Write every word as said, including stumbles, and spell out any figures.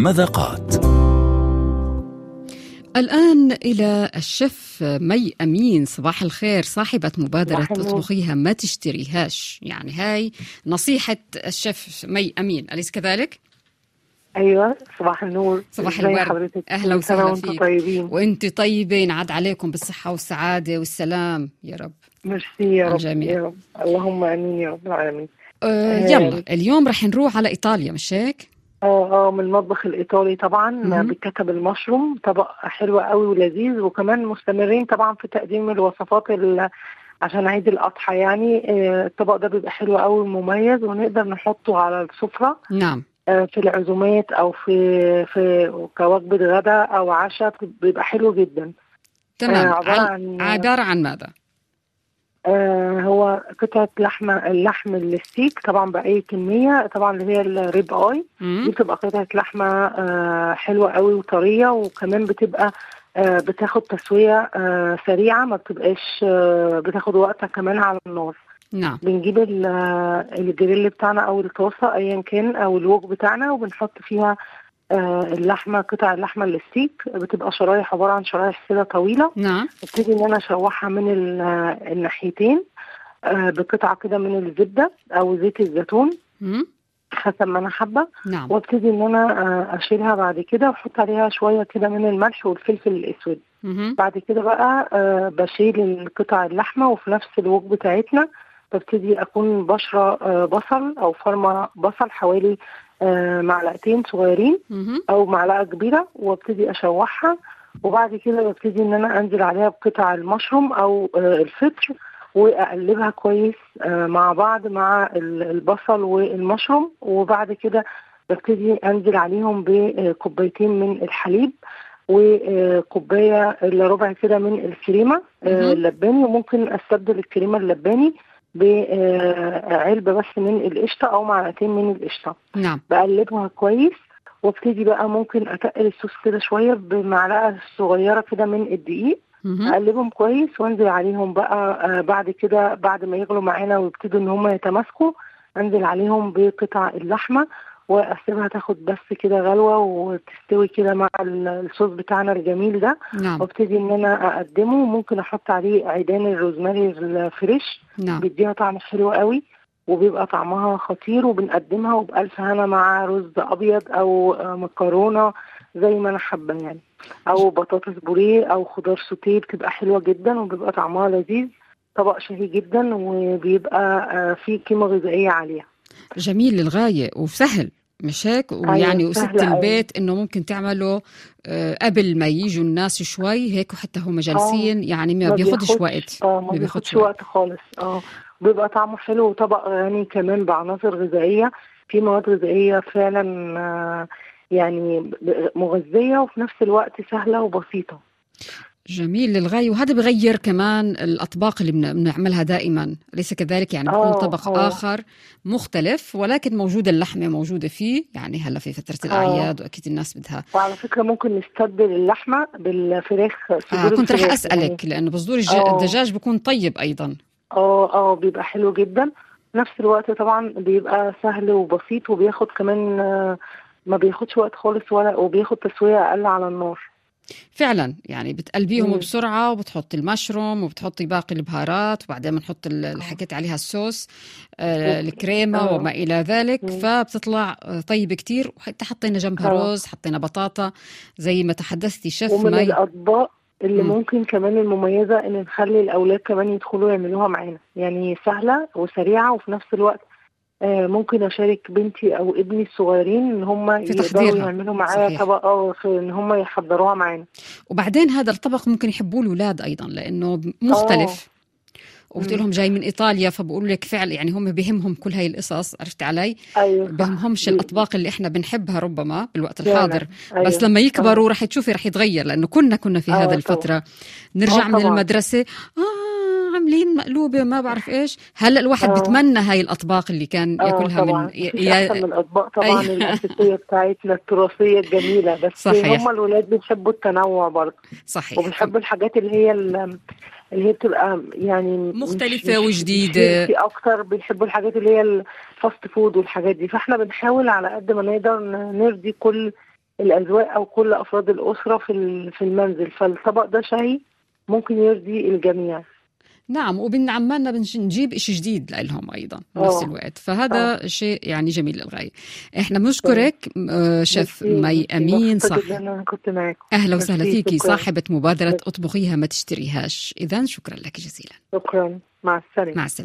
مذاقات. الآن إلى الشيف مي أمين. صباح الخير، صاحبة مبادرة تطبخيها ما تشتريهاش، يعني هاي نصيحة الشيف مي أمين، أليس كذلك؟ ايوه، صباح النور. صباح الورد، اهلا وسهلا فيك. طيبين. وانت طيبه، ينعاد عليكم بالصحه والسعاده والسلام يا رب. ميرسي يا رب الجميع. يا رب، اللهم امين يا رب العالمين. أه يلا اليوم رح نروح على ايطاليا، مش هيك؟ اه اه من المطبخ الايطالي طبعا، بكتب المشروم، طبق حلو قوي ولذيذ، وكمان مستمرين طبعا في تقديم الوصفات عشان عيد الاضحى. يعني آه الطبق ده بيبقى حلو قوي ومميز، ونقدر نحطه على السفره. نعم. في العزومات او في في كوجبه غداء او عشاء، بيبقى حلو جدا. تمام. آه عباره عن عباره عن ماذا؟ آه هو قطعه لحمه، اللحم الستيك طبعا باي كميه، طبعا اللي هي الريب اي دي بتبقى قطعه لحمه آه حلوه قوي وطريه، وكمان بتبقى آه بتاخد تسويه آه سريعه، ما بتبقاش آه بتاخد وقتها كمان على النار. نعم. بنجيب الجريل بتاعنا او الطاسه ايا كان او الوك بتاعنا، وبنحط فيها آه اللحمه، قطع اللحمه الستيك بتبقى شرايح، عباره عن شرايح كده طويله. نعم. ابتدي ان انا اشوحها من الناحيتين آه بقطعه كده من الزبده او زيت الزيتون حسب ما انا حابه. نعم. وابتدي ان انا آه اشيلها بعد كده، واحط عليها شويه كده من الملح والفلفل الاسود. مم. بعد كده بقى آه بشيل قطع اللحمه، وفي نفس الوك بتاعتنا ببتدي أكون بشرة آه بصل أو فرمة بصل حوالي آه معلقتين صغيرين أو معلقة كبيرة، وابتدي أشوحها. وبعد كده ببتدي إن أنا أنزل عليها بقطع المشروم أو آه الفطر، وأقلبها كويس آه مع بعض مع البصل والمشروم. وبعد كده ببتدي أنزل عليهم بكوبايتين من الحليب، وكوباية إلا ربع كده من الكريمة آه اللباني، وممكن أستبدل الكريمة اللباني بعلبة بس من القشطة أو معلقتين من القشطة. نعم. بقلبها كويس، وابتدي بقى ممكن أتقل الصوص كده شوية بمعلقة صغيرة كده من الدقيق. أقلبهم كويس وانزل عليهم بقى بعد كده، بعد ما يغلوا معانا ويبتدوا ان هم يتماسكوا، انزل عليهم بقطع اللحمة واسيبها تاخد بس كده غلوة وتستوي كده مع الصوص بتاعنا الجميل ده. نعم. وابتدي ان انا اقدمه، ممكن احط عليه عيدان الروزماري الفريش. نعم. بيديها طعم حلو قوي وبيبقى طعمها خطير، وبنقدمها وبألف هنا مع رز ابيض او مكرونة زي ما انا حابه يعني، او بطاطس بوريه او خضار سوتيه، بتبقى حلوه جدا وبيبقى طعمها لذيذ. طبق شهي جدا وبيبقى فيه قيمه غذائيه عاليه. جميل للغايه وسهل، مش هيك؟ ويعني وست البيت انه ممكن تعمله قبل ما يجوا الناس شوي هيك، وحتى هم جالسين آه. يعني ما بياخدش وقت. اه ما بياخدش وقت خالص. اه بيبقى طعمه حلو، وطبق غني كمان بعناصر غذائيه، في مواد غذائيه فعلا آه يعني مغذية، وفي نفس الوقت سهلة وبسيطة. جميل للغاية. وهذا بغير كمان الأطباق اللي بنعملها دائما، ليس كذلك؟ يعني بيكون طبق أوه. آخر مختلف، ولكن موجودة اللحمة موجودة فيه، يعني هلا في فترة الأعياد وأكيد الناس بدها. وعلى فكرة ممكن نستبدل اللحمة بالفراخ. آه كنت رح أسألك يعني. لأنه بصدور الدجاج بيكون طيب أيضا. اه اه بيبقى حلو جدا، نفس الوقت طبعا بيبقى سهل وبسيط، وبياخد كمان آه ما بياخدش وقت خالص، ولا وبياخد تسوية أقل على النار. فعلا يعني بتقلبيهم مم. بسرعة، وبتحطي المشروم وبتحطي باقي البهارات، وبعدين بنحط اللي حكيت عليها الصوص آه الكريمة آه. وما إلى ذلك. مم. فبتطلع طيب كتير. وحتى حطينا جنبها آه. رز، حطينا بطاطا زي ما تحدثتي شيف مي. ومن الأطباق اللي مم. ممكن كمان المميزة إن نخلي الأولاد كمان يدخلوا يعملوها معانا، يعني سهلة وسريعة، وفي نفس الوقت ممكن أشارك بنتي أو ابني الصغيرين إن هم يقدروا يعملوا معايا طبق أو إن هم يحضروها معانا. وبعدين هذا الطبق ممكن يحبوه الأولاد أيضا لأنه مختلف. وقلت لهم جاي من إيطاليا، فبقول لك فعل يعني هم بهمهم كل هاي القصص، عرفت علي؟ أيوة. بهمهمش الأطباق اللي إحنا بنحبها ربما بالوقت الحاضر. أيوة. بس لما يكبروا رح تشوفي رح يتغير، لأنه كنا كنا في هذا الفترة نرجع من المدرسة آه عاملين مقلوبة ما بعرف إيش. هلأ الواحد أوه. بيتمنى هاي الأطباق اللي كان يأكلها طبعاً. من يا أحسن من الأطباق طبعا الأساسية بتاعتنا التراثية الجميلة، بس صحيح. هم الولاد بيحبوا التنوع برضه. صحيح. وبيحبوا الحاجات اللي هي اللي هي بتبقى يعني مختلفة وجديدة في أكتر، بيحبوا الحاجات اللي هي الفاست فود والحاجات دي. فإحنا بنحاول على قد ما نقدر نرضي كل الأذواق أو كل أفراد الأسرة في في المنزل، فالطبق ده شهي ممكن يرضي الجميع. نعم، وبن عمالنا بنجيب إشي جديد لهم أيضا بنفس الوقت، فهذا أوه. شيء يعني جميل للغاية. إحنا بنشكرك شيف مي أمين، صح، أنا كنت معك. أهلا وسهلا فيكي، صاحبة مبادرة أطبخيها ما تشتريهاش. إذن شكرا لك جزيلا. شكرا، مع السلامة. مع السلامة.